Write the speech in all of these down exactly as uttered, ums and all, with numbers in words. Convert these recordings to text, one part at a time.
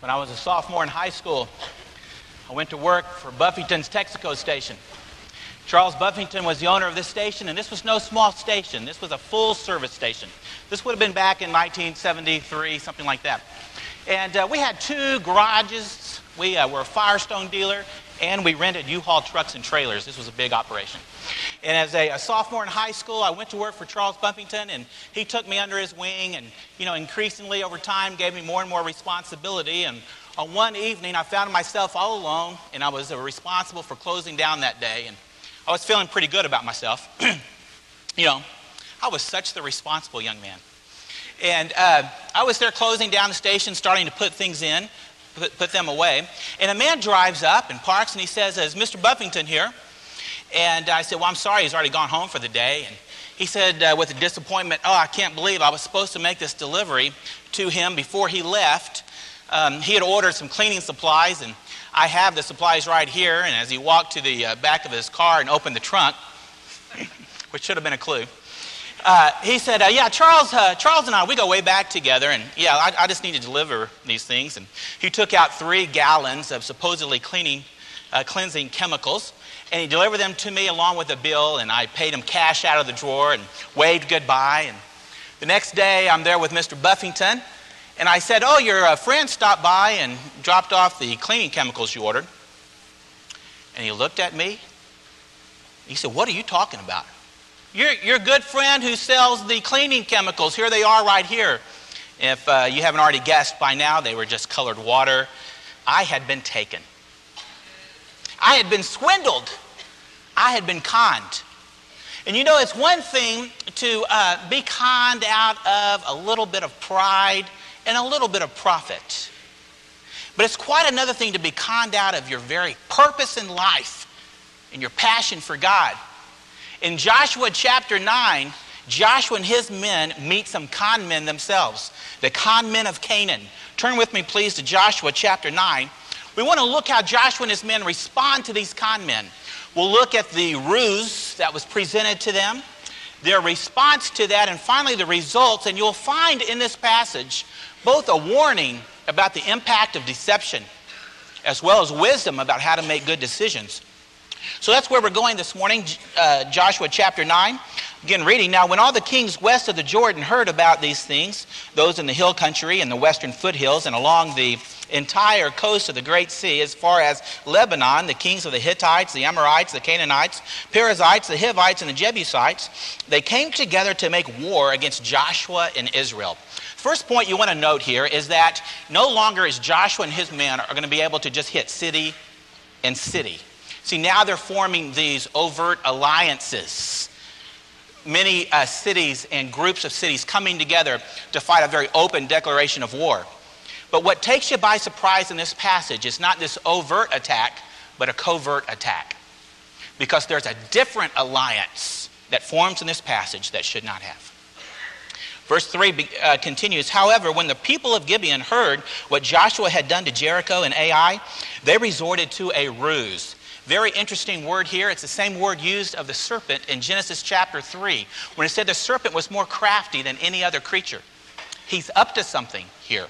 When I was a sophomore in high school, I went to work for Buffington's Texaco station. Charles Buffington was the owner of this station, and this was no small station. This was a full-service station. This would have been back in nineteen seventy-three, something like that. And uh, we had two garages. We uh, were a Firestone dealer, and we rented U-Haul trucks and trailers. This was a big operation. And as a, a sophomore in high school, I went to work for Charles Buffington, and he took me under his wing and, you know, increasingly over time gave me more and more responsibility. And on one evening, I found myself all alone, and I was uh, responsible for closing down that day. And I was feeling pretty good about myself. You know, I was such the responsible young man. And uh, I was there closing down the station, starting to put things in, put, put them away. And a man drives up and parks, and he says, "Is Mister Buffington here?" And I said, "Well, I'm sorry, he's already gone home for the day." And he said uh, with a disappointment, "Oh, I can't believe I was supposed to make this delivery to him before he left. Um, he had ordered some cleaning supplies, and I have the supplies right here." And as he walked to the uh, back of his car and opened the trunk, which should have been a clue, uh, he said, uh, yeah, Charles uh, Charles and I, we go way back together, and yeah, I, I just need to deliver these things. And he took out three gallons of supposedly cleaning, uh, cleansing chemicals, and he delivered them to me along with a bill, and I paid him cash out of the drawer and waved goodbye. And the next day, I'm there with Mister Buffington, and I said, "Oh, your uh, friend stopped by and dropped off the cleaning chemicals you ordered." And he looked at me. He said, "What are you talking about? Your, your good friend who sells the cleaning chemicals, here they are right here." If uh, you haven't already guessed by now, they were just colored water. I had been taken. I had been swindled. I had been conned. And you know, it's one thing to uh, be conned out of a little bit of pride and a little bit of profit. But it's quite another thing to be conned out of your very purpose in life and your passion for God. In Joshua chapter nine, Joshua and his men meet some con men themselves, the con men of Canaan. Turn with me, please, to Joshua chapter nine. We want to look how Joshua and his men respond to these con men. We'll look at the ruse that was presented to them, their response to that, and finally the results. And you'll find in this passage both a warning about the impact of deception as well as wisdom about how to make good decisions. So that's where we're going this morning, uh, Joshua chapter nine. Again, reading. "Now, when all the kings west of the Jordan heard about these things, those in the hill country and the western foothills and along the entire coast of the Great Sea, as far as Lebanon, the kings of the Hittites, the Amorites, the Canaanites, Perizzites, the Hivites, and the Jebusites, they came together to make war against Joshua and Israel." First point you want to note here is that no longer is Joshua and his men are going to be able to just hit city and city. See, now they're forming these overt alliances. Many uh, cities and groups of cities coming together to fight a very open declaration of war. But what takes you by surprise in this passage is not this overt attack, but a covert attack. Because there's a different alliance that forms in this passage that should not have. Verse three uh, continues, "However, when the people of Gibeon heard what Joshua had done to Jericho and Ai, they resorted to a ruse." Very interesting word here. It's the same word used of the serpent in Genesis chapter three, when it said the serpent was more crafty than any other creature. He's up to something here.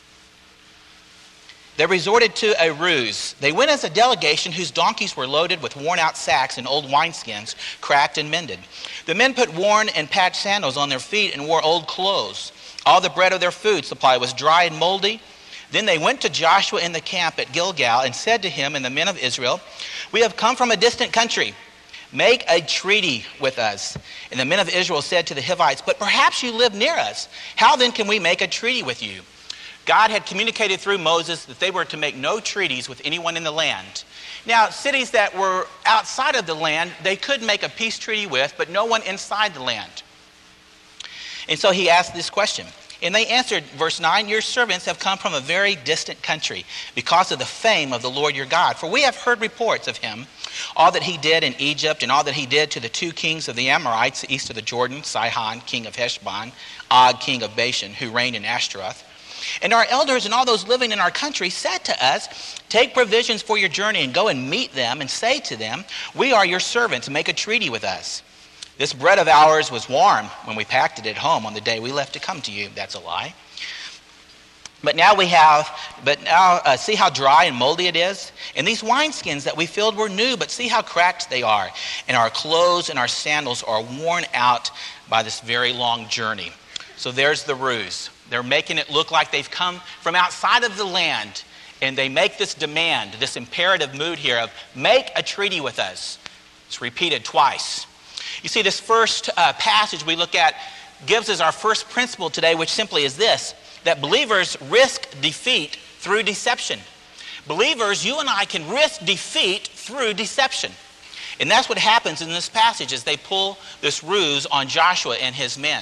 They resorted to a ruse. They went as a delegation whose donkeys were loaded with worn-out sacks and old wineskins, cracked and mended. The men put worn and patched sandals on their feet and wore old clothes. All the bread of their food supply was dry and moldy. Then they went to Joshua in the camp at Gilgal and said to him and the men of Israel, "We have come from a distant country. Make a treaty with us." And the men of Israel said to the Hivites, "But perhaps you live near us. How then can we make a treaty with you?" God had communicated through Moses that they were to make no treaties with anyone in the land. Now, cities that were outside of the land, they could make a peace treaty with, but no one inside the land. And so he asked this question. And they answered, verse nine, "Your servants have come from a very distant country because of the fame of the Lord your God. For we have heard reports of him, all that he did in Egypt and all that he did to the two kings of the Amorites east of the Jordan, Sihon, king of Heshbon, Og, king of Bashan, who reigned in Ashtaroth. And our elders and all those living in our country said to us, 'Take provisions for your journey and go and meet them and say to them, we are your servants, make a treaty with us. This bread of ours was warm when we packed it at home on the day we left to come to you.'" That's a lie. But now we have, but now uh, see how dry and moldy it is? And these wineskins that we filled were new, but see how cracked they are. And our clothes and our sandals are worn out by this very long journey. So there's the ruse. They're making it look like they've come from outside of the land. And they make this demand, this imperative mood here of make a treaty with us. It's repeated twice. You see, this first uh, passage we look at gives us our first principle today, which simply is this, that believers risk defeat through deception. Believers, you and I can risk defeat through deception. And that's what happens in this passage as they pull this ruse on Joshua and his men.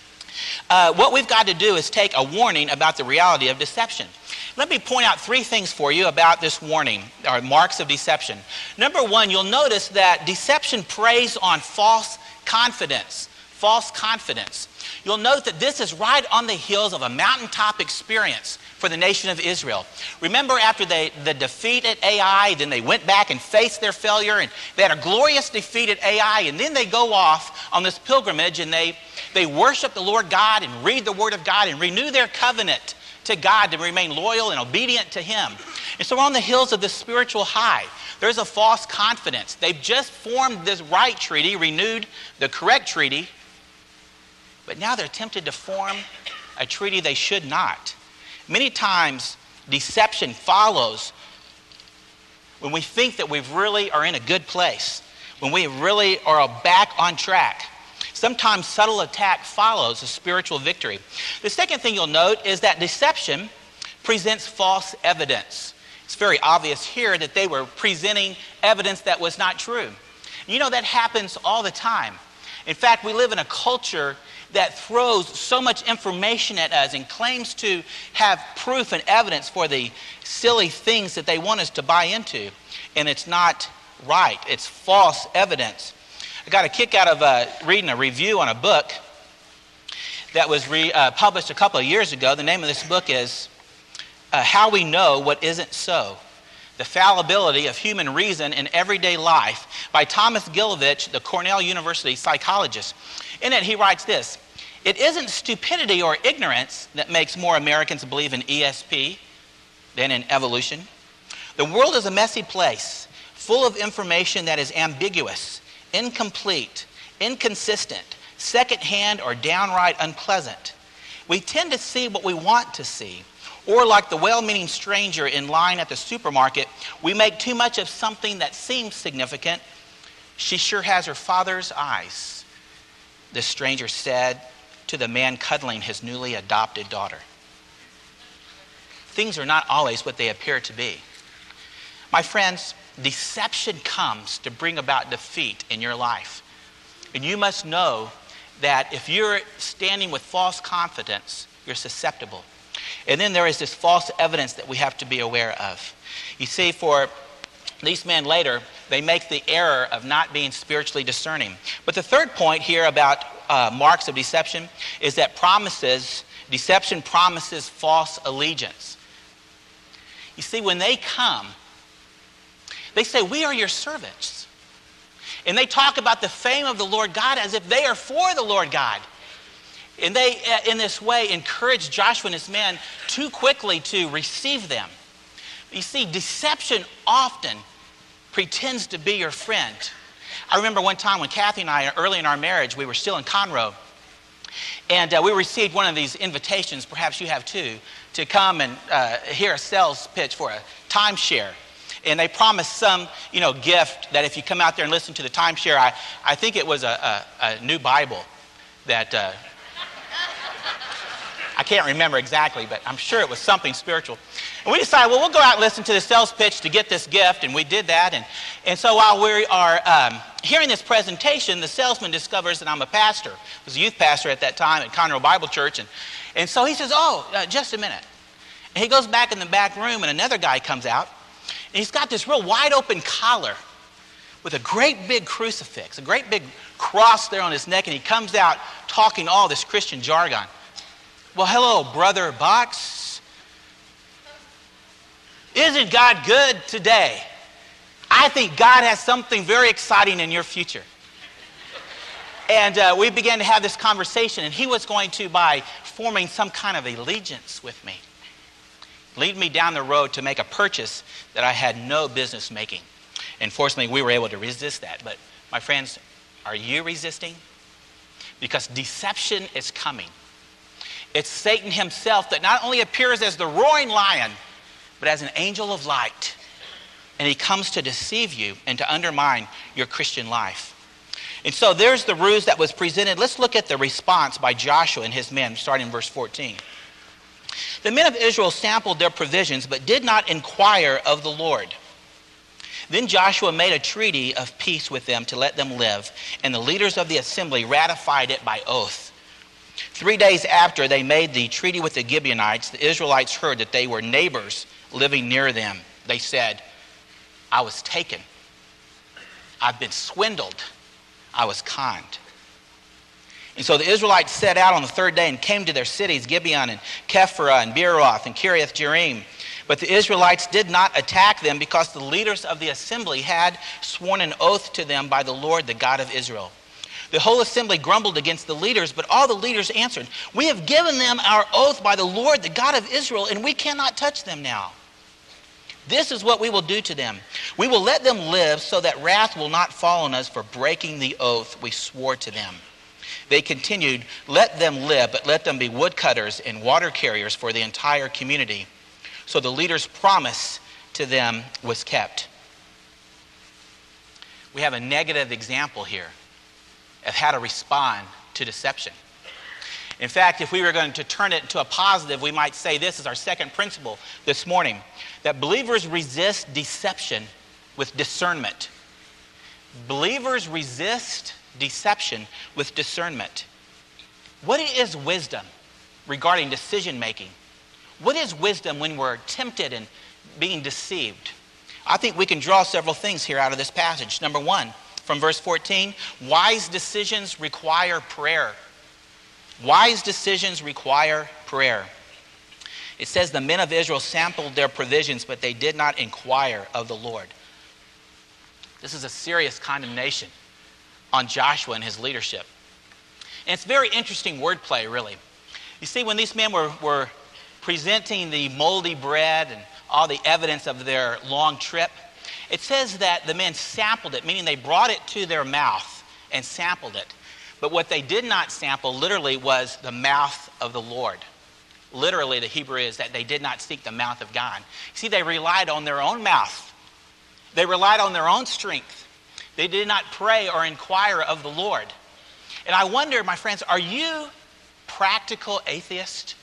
Uh, what we've got to do is take a warning about the reality of deception. Let me point out three things for you about this warning, or marks of deception. Number one, you'll notice that deception preys on false confidence. False confidence. You'll note that this is right on the heels of a mountaintop experience for the nation of Israel. Remember after they, the defeat at Ai, then they went back and faced their failure, and they had a glorious defeat at Ai, and then they go off on this pilgrimage and they, they worship the Lord God and read the Word of God and renew their covenant to God to remain loyal and obedient to Him. And so we're on the hills of this spiritual high. There's a false confidence. They've just formed this right treaty, renewed the correct treaty, but now they're tempted to form a treaty they should not. Many times, deception follows when we think that we really are in a good place, when we really are back on track. Sometimes subtle attack follows a spiritual victory. The second thing you'll note is that deception presents false evidence. It's very obvious here that they were presenting evidence that was not true. You know, that happens all the time. In fact, we live in a culture that throws so much information at us and claims to have proof and evidence for the silly things that they want us to buy into. And it's not right. It's false evidence. I got a kick out of uh, reading a review on a book that was re, uh, published a couple of years ago. The name of this book is uh, How We Know What Isn't So: The Fallibility of Human Reason in Everyday Life by Thomas Gilovich, the Cornell University psychologist. In it, he writes this: it isn't stupidity or ignorance that makes more Americans believe in E S P than in evolution. The world is a messy place, full of information that is ambiguous, incomplete, inconsistent, secondhand, or downright unpleasant. We tend to see what we want to see. Or like the well-meaning stranger in line at the supermarket, we make too much of something that seems significant. She sure has her father's eyes, the stranger said to the man cuddling his newly adopted daughter. Things are not always what they appear to be. My friends, deception comes to bring about defeat in your life. And you must know that if you're standing with false confidence, you're susceptible. And then there is this false evidence that we have to be aware of. You see, for these men later, they make the error of not being spiritually discerning. But the third point here about uh, marks of deception is that promises, deception promises false allegiance. You see, when they come, they say, we are your servants. And they talk about the fame of the Lord God as if they are for the Lord God. And they, in this way, encourage Joshua and his men too quickly to receive them. You see, deception often pretends to be your friend. I remember one time when Kathy and I, early in our marriage, we were still in Conroe. And uh, we received one of these invitations, perhaps you have too, to come and uh, hear a sales pitch for a timeshare. And they promised some, you know, gift that if you come out there and listen to the timeshare, I, I think it was a, a, a new Bible that... Uh, I can't remember exactly, but I'm sure it was something spiritual. And we decided, well, we'll go out and listen to the sales pitch to get this gift, and we did that. And, and so while we are um, hearing this presentation, the salesman discovers that I'm a pastor. I was a youth pastor at that time at Conroe Bible Church. And, and so he says, oh, uh, just a minute. And he goes back in the back room, and another guy comes out, and he's got this real wide open collar with a great big crucifix, a great big cross there on his neck, and he comes out talking all this Christian jargon. Well, hello, Brother Box. Isn't God good today? I think God has something very exciting in your future. And uh, we began to have this conversation, and he was going to, by forming some kind of allegiance with me. lead me down the road to make a purchase that I had no business making. And fortunately, we were able to resist that. But my friends, are you resisting? Because deception is coming. It's Satan himself that not only appears as the roaring lion, but as an angel of light. And he comes to deceive you and to undermine your Christian life. And so there's the ruse that was presented. Let's look at the response by Joshua and his men, starting in verse fourteen. The men of Israel sampled their provisions, but did not inquire of the Lord. Then Joshua made a treaty of peace with them to let them live, and the leaders of the assembly ratified it by oath. Three days after they made the treaty with the Gibeonites, the Israelites heard that they were neighbors living near them. They said, I was taken. I've been swindled. I was conned. And so the Israelites set out on the third day and came to their cities, Gibeon and Kephirah and Beeroth and Kiriath Jearim. But the Israelites did not attack them because the leaders of the assembly had sworn an oath to them by the Lord, the God of Israel. The whole assembly grumbled against the leaders, but all the leaders answered, we have given them our oath by the Lord, the God of Israel, and we cannot touch them now. This is what we will do to them. We will let them live so that wrath will not fall on us for breaking the oath we swore to them. They continued, let them live, but let them be woodcutters and water carriers for the entire community. So the leader's promise to them was kept. We have a negative example here of how to respond to deception. In fact, if we were going to turn it into a positive, we might say this is our second principle this morning, that believers resist deception with discernment. Believers resist deception with discernment. What is wisdom regarding decision making? What is wisdom when we're tempted and being deceived? I think we can draw several things here out of this passage. Number one, from verse fourteen, wise decisions require prayer. Wise decisions require prayer. It says the men of Israel sampled their provisions, but they did not inquire of the Lord. This is a serious condemnation on Joshua and his leadership. And it's very interesting wordplay, really. You see, when these men were, were presenting the moldy bread and all the evidence of their long trip, it says that the men sampled it, meaning they brought it to their mouth and sampled it. But what they did not sample literally was the mouth of the Lord. Literally, the Hebrew is that they did not seek the mouth of God. See, they relied on their own mouth. They relied on their own strength. They did not pray or inquire of the Lord. And I wonder, my friends, are you practical atheists?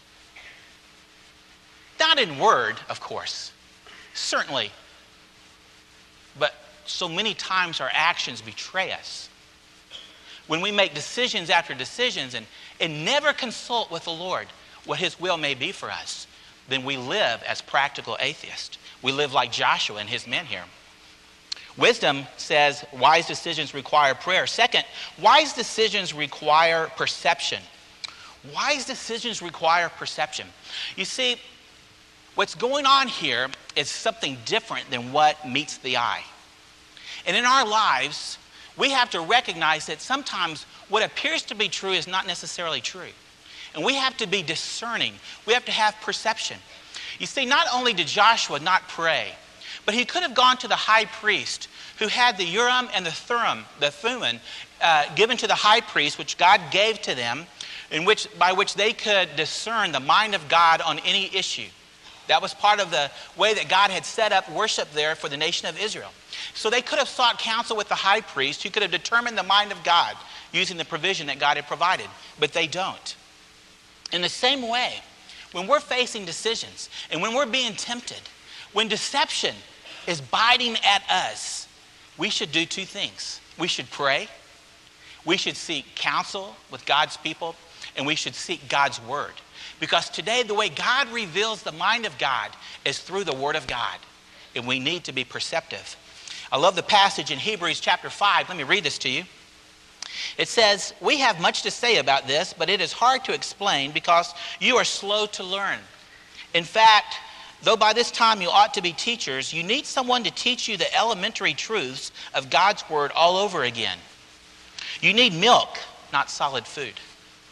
Not in word, of course. Certainly. But so many times our actions betray us. When we make decisions after decisions and, and never consult with the Lord what his will may be for us, then we live as practical atheists. We live like Joshua and his men here. Wisdom says wise decisions require prayer. Second, wise decisions require perception. Wise decisions require perception. You see, what's going on here is something different than what meets the eye. And in our lives, we have to recognize that sometimes what appears to be true is not necessarily true. And we have to be discerning. We have to have perception. You see, not only did Joshua not pray, but he could have gone to the high priest who had the Urim and the Thummim, the Thummim, uh, given to the high priest, which God gave to them, in which by which they could discern the mind of God on any issue. That was part of the way that God had set up worship there for the nation of Israel. So they could have sought counsel with the high priest who could have determined the mind of God using the provision that God had provided. But they don't. In the same way, when we're facing decisions and when we're being tempted, when deception is biting at us, we should do two things. We should pray. We should seek counsel with God's people. And we should seek God's word. Because today, the way God reveals the mind of God is through the word of God. And we need to be perceptive. I love the passage in Hebrews chapter five. Let me read this to you. It says, we have much to say about this, but it is hard to explain because you are slow to learn. In fact, though by this time you ought to be teachers, you need someone to teach you the elementary truths of God's word all over again. You need milk, not solid food.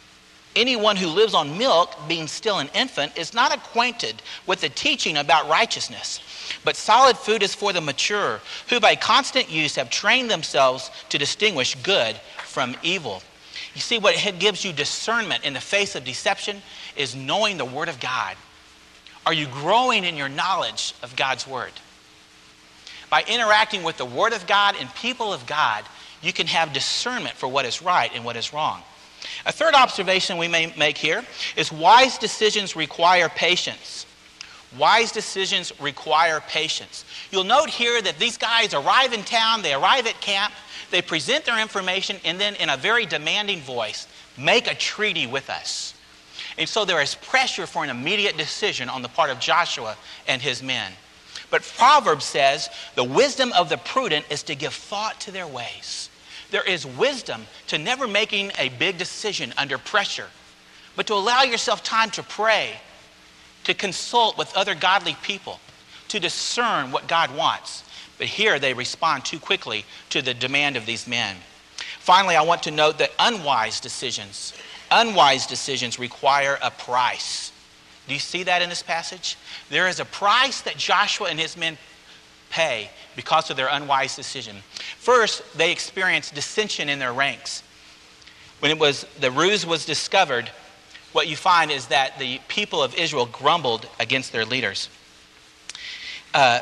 Anyone who lives on milk, being still an infant, is not acquainted with the teaching about righteousness. But solid food is for the mature, who by constant use have trained themselves to distinguish good from evil. You see, what gives you discernment in the face of deception is knowing the Word of God. Are you growing in your knowledge of God's Word? By interacting with the Word of God and people of God, you can have discernment for what is right and what is wrong. A third observation we may make here is wise decisions require patience. Wise decisions require patience. You'll note here that these guys arrive in town, they arrive at camp, they present their information, and then in a very demanding voice, make a treaty with us. And so there is pressure for an immediate decision on the part of Joshua and his men. But Proverbs says, the wisdom of the prudent is to give thought to their ways. There is wisdom to never making a big decision under pressure, but to allow yourself time to pray, to consult with other godly people, to discern what God wants. But here they respond too quickly to the demand of these men. Finally, I want to note that unwise decisions, unwise decisions require a price. Do you see that in this passage? There is a price that Joshua and his men pay because of their unwise decision. First, they experienced dissension in their ranks. When it was the ruse was discovered, what you find is that the people of Israel grumbled against their leaders. Uh,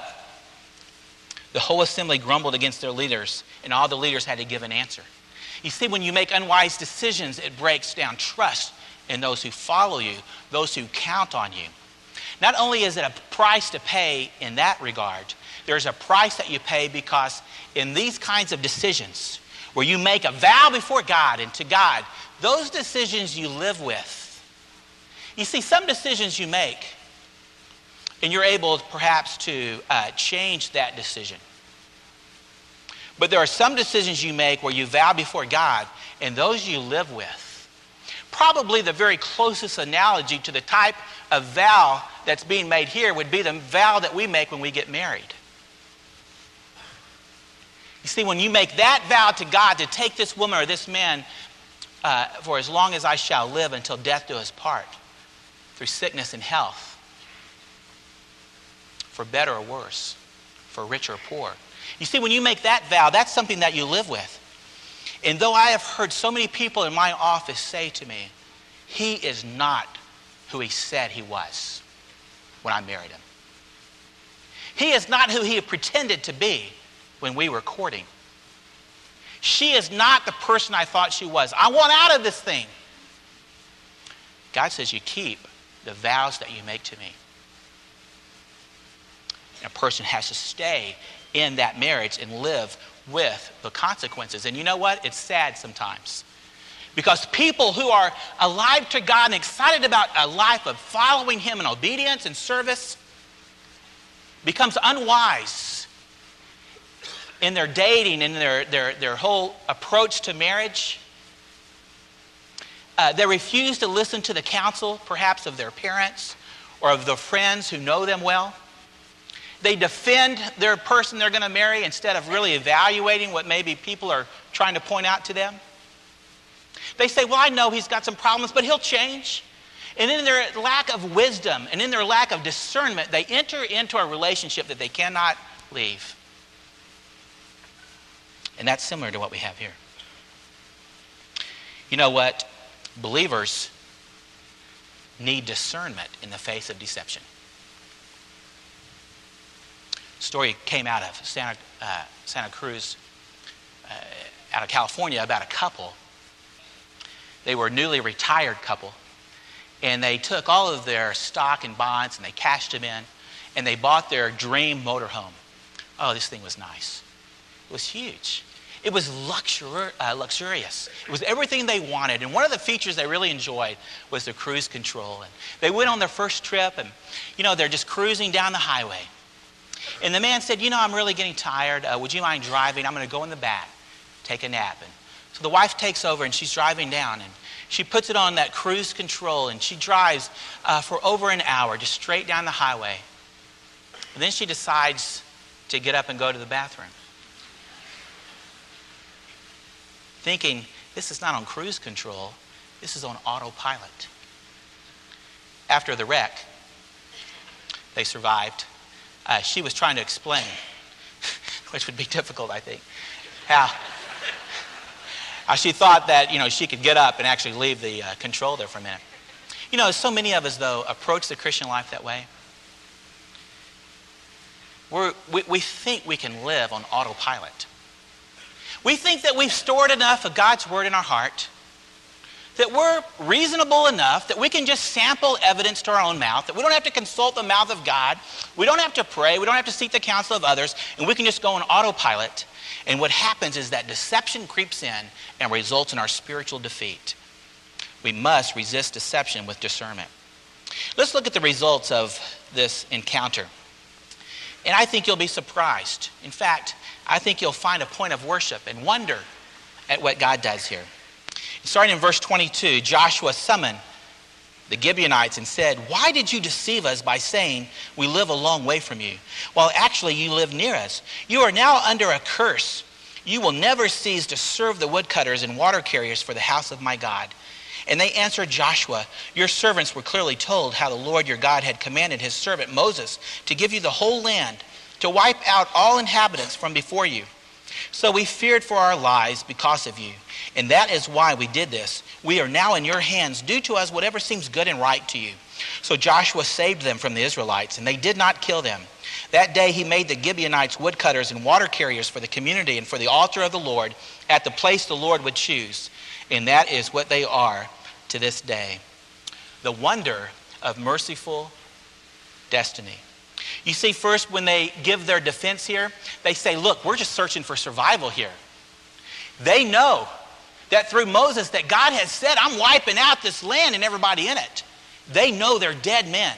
the whole assembly grumbled against their leaders, and all the leaders had to give an answer. You see, when you make unwise decisions, it breaks down trust in those who follow you, those who count on you. Not only is it a price to pay in that regard, there's a price that you pay because in these kinds of decisions, where you make a vow before God and to God, those decisions you live with. You see, some decisions you make, and you're able perhaps to uh, change that decision. But there are some decisions you make where you vow before God, and those you live with. Probably the very closest analogy to the type of vow that's being made here would be the vow that we make when we get married. You see, when you make that vow to God to take this woman or this man uh, for as long as I shall live until death do us part, through sickness and health, for better or worse, for rich or poor. You see, when you make that vow, that's something that you live with. And though I have heard so many people in my office say to me, he is not who he said he was when I married him. He is not who he pretended to be when we were courting. She is not the person I thought she was. I want out of this thing. God says you keep the vows that you make to me. And a person has to stay in that marriage and live with the consequences. And you know what? It's sad sometimes. Because people who are alive to God and excited about a life of following him in obedience and service becomes unwise in their dating and their, their, their whole approach to marriage. Uh, they refuse to listen to the counsel, perhaps, of their parents or of their friends who know them well. They defend their person they're going to marry instead of really evaluating what maybe people are trying to point out to them. They say, well, I know he's got some problems, but he'll change. And in their lack of wisdom and in their lack of discernment, they enter into a relationship that they cannot leave. And that's similar to what we have here. You know what? Believers need discernment in the face of deception. A story came out of Santa, uh, Santa Cruz, uh, out of California, about a couple. They were a newly retired couple, and they took all of their stock and bonds and they cashed them in, and they bought their dream motorhome. Oh, this thing was nice. It was huge. It was luxuri- uh, luxurious. It was everything they wanted. And one of the features they really enjoyed was the cruise control. And they went on their first trip, and, you know, they're just cruising down the highway. And the man said, you know, I'm really getting tired. Uh, would you mind driving? I'm going to go in the back, take a nap. And so the wife takes over, and she's driving down, and she puts it on that cruise control, and she drives uh, for over an hour, just straight down the highway. And then she decides to get up and go to the bathroom, thinking, this is not on cruise control. This is on autopilot. After the wreck, they survived. Uh, she was trying to explain, which would be difficult, I think, how, how she thought that, you know, she could get up and actually leave the uh, control there for a minute. You know, so many of us, though, approach the Christian life that way. We're, we, we think we can live on autopilot. We think that we've stored enough of God's word in our heart, that we're reasonable enough, that we can just sample evidence to our own mouth, that we don't have to consult the mouth of God, we don't have to pray, we don't have to seek the counsel of others, and we can just go on autopilot. And what happens is that deception creeps in and results in our spiritual defeat. We must resist deception with discernment. Let's look at the results of this encounter. And I think you'll be surprised. In fact, I think you'll find a point of worship and wonder at what God does here. Starting in verse twenty-two, Joshua summoned the Gibeonites and said, "Why did you deceive us by saying we live a long way from you, while actually you live near us? You are now under a curse. You will never cease to serve the woodcutters and water carriers for the house of my God." And they answered Joshua, "Your servants were clearly told how the Lord your God had commanded his servant Moses to give you the whole land, to wipe out all inhabitants from before you. So we feared for our lives because of you, and that is why we did this. We are now in your hands. Do to us whatever seems good and right to you." So Joshua saved them from the Israelites, and they did not kill them. That day he made the Gibeonites woodcutters and water carriers for the community and for the altar of the Lord at the place the Lord would choose. And that is what they are to this day. The wonder of merciful destiny. You see, first, when they give their defense here, they say, look, we're just searching for survival here. They know that through Moses that God has said, I'm wiping out this land and everybody in it. They know they're dead men.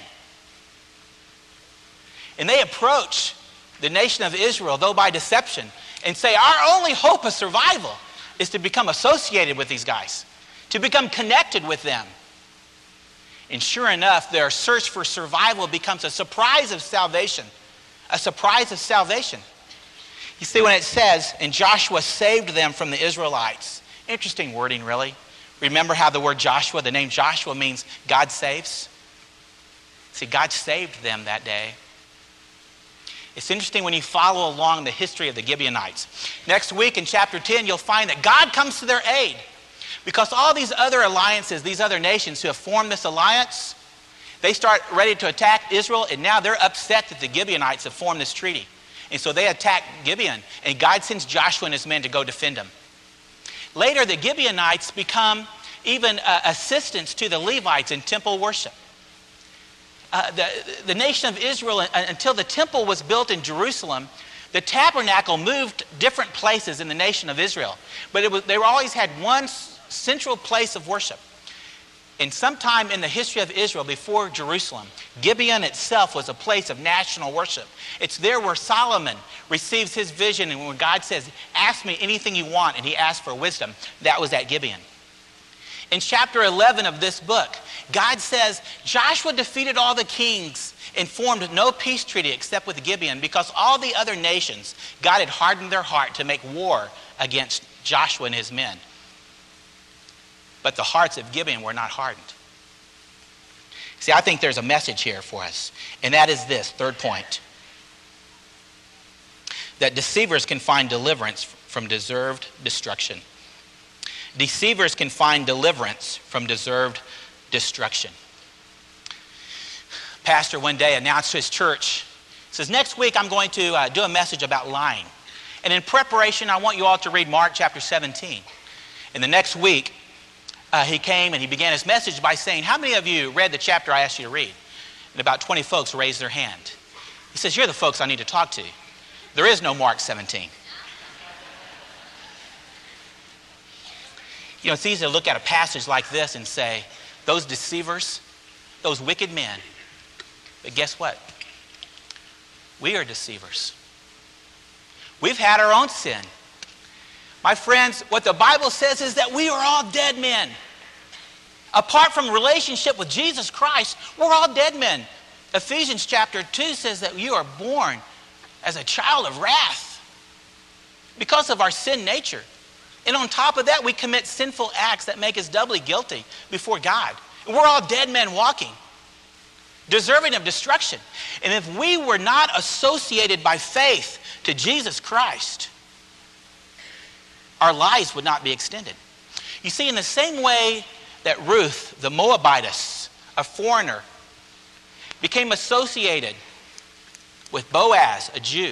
And they approach the nation of Israel, though by deception, and say, our only hope of survival is to become associated with these guys, to become connected with them. And sure enough, their search for survival becomes a surprise of salvation. A surprise of salvation. You see, when it says, and Joshua saved them from the Israelites. Interesting wording, really. Remember how the word Joshua, the name Joshua means God saves? See, God saved them that day. It's interesting when you follow along the history of the Gibeonites. Next week in chapter ten, you'll find that God comes to their aid. Because all these other alliances, these other nations who have formed this alliance, they start ready to attack Israel, and now they're upset that the Gibeonites have formed this treaty. And so they attack Gibeon, and God sends Joshua and his men to go defend them. Later, the Gibeonites become even uh, assistants to the Levites in temple worship. Uh, the, the nation of Israel, uh, until the temple was built in Jerusalem, the tabernacle moved different places in the nation of Israel. But it was, they were always had one central place of worship. And sometime in the history of Israel before Jerusalem, Gibeon itself was a place of national worship. It's there where Solomon receives his vision, and when God says, ask me anything you want, and he asked for wisdom, that was at Gibeon. In chapter eleven of this book, God says, Joshua defeated all the kings and formed no peace treaty except with Gibeon, because all the other nations, God had hardened their heart to make war against Joshua and his men. But the hearts of Gibeon were not hardened. See, I think there's a message here for us, and that is this, third point. That deceivers can find deliverance from deserved destruction. Deceivers can find deliverance from deserved destruction. Pastor one day announced to his church, says, next week I'm going to uh, do a message about lying. And in preparation, I want you all to read Mark chapter seventeen. And the next week, uh, he came and he began his message by saying, how many of you read the chapter I asked you to read? And about twenty folks raised their hand. He says, you're the folks I need to talk to. There is no Mark seventeen. You know, it's easy to look at a passage like this and say, those deceivers, those wicked men. But guess what? We are deceivers. We've had our own sin. My friends, what the Bible says is that we are all dead men. Apart from relationship with Jesus Christ, we're all dead men. Ephesians chapter two says that you are born as a child of wrath because of our sin nature. And on top of that, we commit sinful acts that make us doubly guilty before God. And we're all dead men walking, deserving of destruction. And if we were not associated by faith to Jesus Christ, our lives would not be extended. You see, in the same way that Ruth, the Moabitess, a foreigner, became associated with Boaz, a Jew,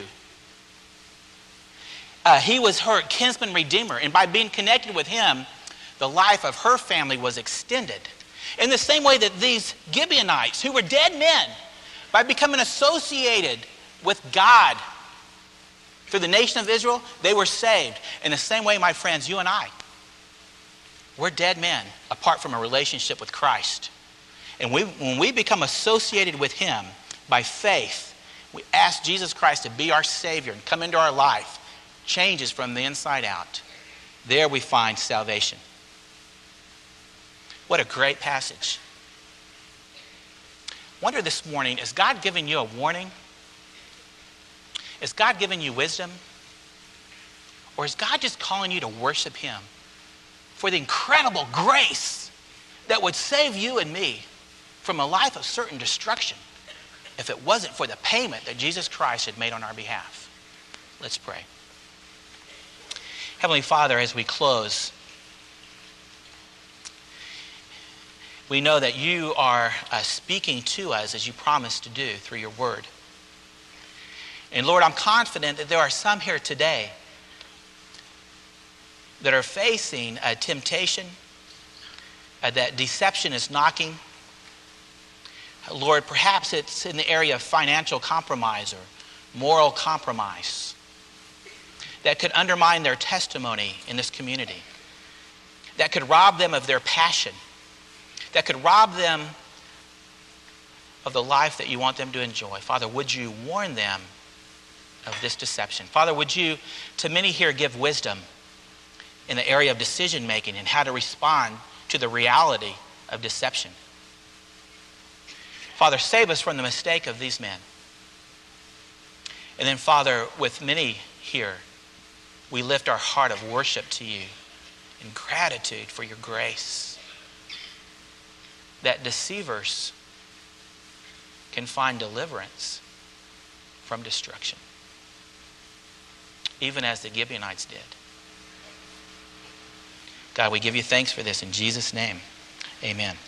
uh, he was her kinsman redeemer. And by being connected with him, the life of her family was extended. In the same way that these Gibeonites, who were dead men, by becoming associated with God through the nation of Israel, they were saved. In the same way, my friends, you and I, we're dead men apart from a relationship with Christ. And we, when we become associated with him by faith, we ask Jesus Christ to be our Savior and come into our life, changes from the inside out. There we find salvation. What a great passage. Wonder this morning, is God giving you a warning? Is God giving you wisdom? Or is God just calling you to worship him for the incredible grace that would save you and me from a life of certain destruction if it wasn't for the payment that Jesus Christ had made on our behalf? Let's pray. Heavenly Father, as we close, we know that you are uh, speaking to us as you promised to do through your word. And Lord, I'm confident that there are some here today that are facing a temptation, uh, that deception is knocking. Lord, perhaps it's in the area of financial compromise or moral compromise that could undermine their testimony in this community, that could rob them of their passion, that could rob them of the life that you want them to enjoy. Father, would you warn them of this deception? Father, would you, to many here, give wisdom in the area of decision making and how to respond to the reality of deception. Father, save us from the mistake of these men. And then, Father, with many here, we lift our heart of worship to you in gratitude for your grace, that deceivers can find deliverance from destruction, even as the Gibeonites did. God, we give you thanks for this in Jesus' name. Amen.